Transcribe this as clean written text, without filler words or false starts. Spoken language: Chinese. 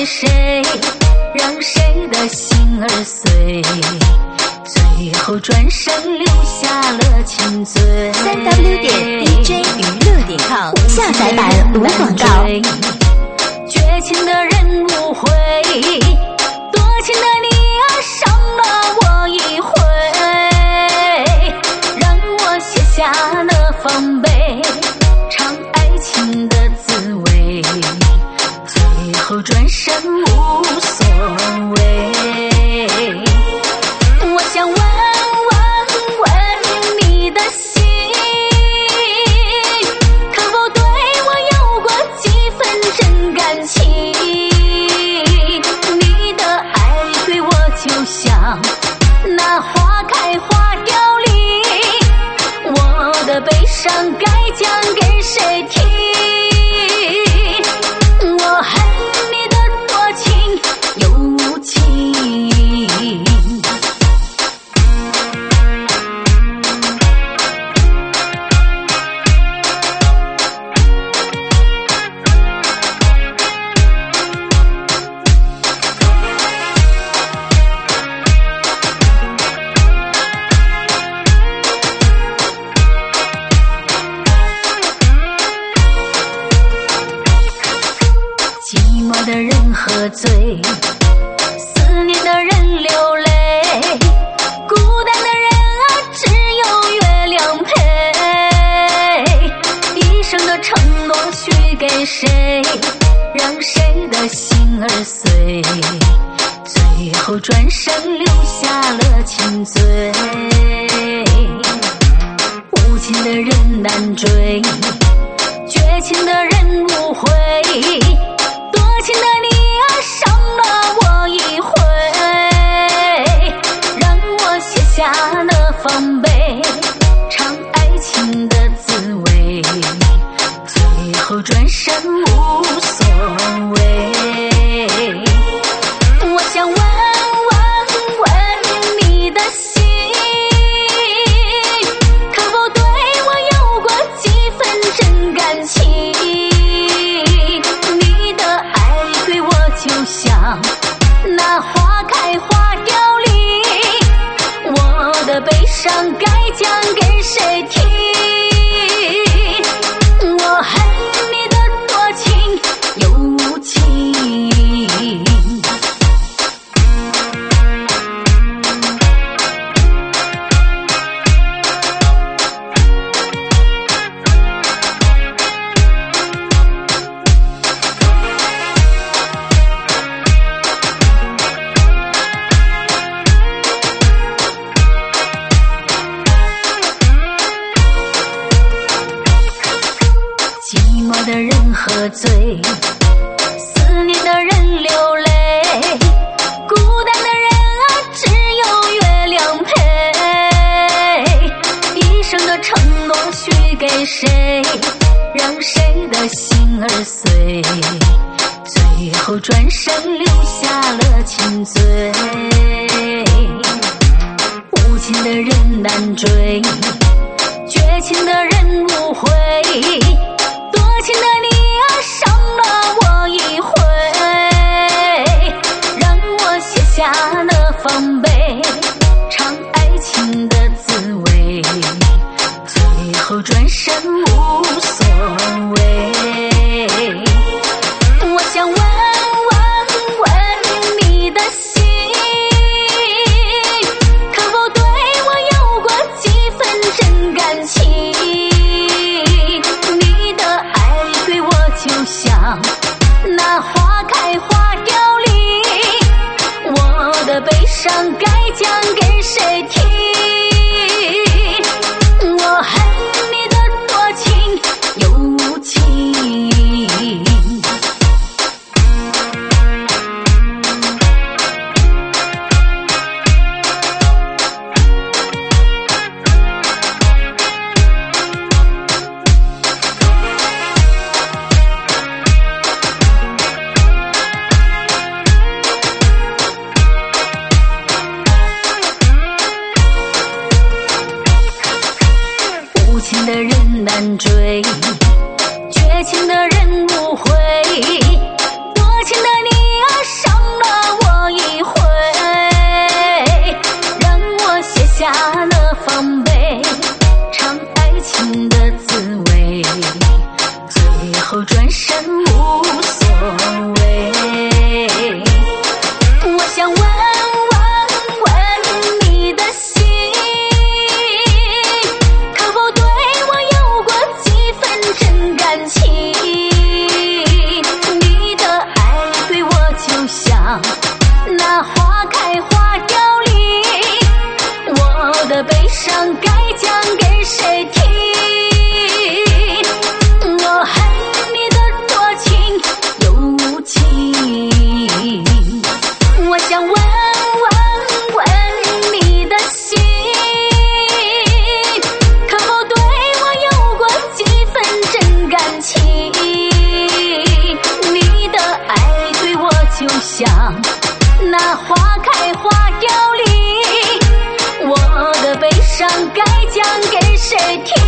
谁，让谁的心儿碎，最后转身留下了亲嘴。 3w.dj娱乐.com 下载版无广告。 绝情的人无悔，多情的你啊伤了我一回，让我卸下了防备，尝爱情的滋味，最后转身无所谓。我想问你的心，可否对我有过几分真感情？你的爱对我就像那花开花凋零，我的悲伤该讲给谁听？我恨你的多情又无情。寂寞的人喝醉，思念的人流泪，孤单的人啊只有月亮陪，一生的承诺许给谁，让谁的心儿碎，最后转身留下了亲嘴。无情的人难追，绝情的人无悔，多情的你啊伤了我一回，让我卸下了防备，尝爱情的滋味，最后转身无所谓。我想问你的心，可否对我有过几分真感情？就像那花开花凋零，我的悲伤该讲给谁听？我恨你的多情又无情。寂寞的人喝醉，思念的人流泪，孤单的人啊只有月亮陪，一生的承诺许给谁，让谁的心儿碎，最后转身留下了亲嘴。无情的人难追，绝情的人无悔，多情的你啊伤了我一回，让我卸下了防备，尝爱情的滋味，最后转身无所谓。我想问你的心，可否对我有过几分真感情？就像那花开花凋零，我的悲伤该讲给谁听？我恨你的多情又无情。的人难追，绝情的人无悔，多情的你啊下了防备，尝爱情的滋味，最后转身无所谓。我想问你的心，可否对我有过几分真感情？你的爱对我就像那花开花凋零，我的悲伤该讲给谁听？我恨你的多情又无情，我想问你的心，可否对我有过几分真感情？你的爱对我就像那花开花凋零，我的悲伤该讲给谁听？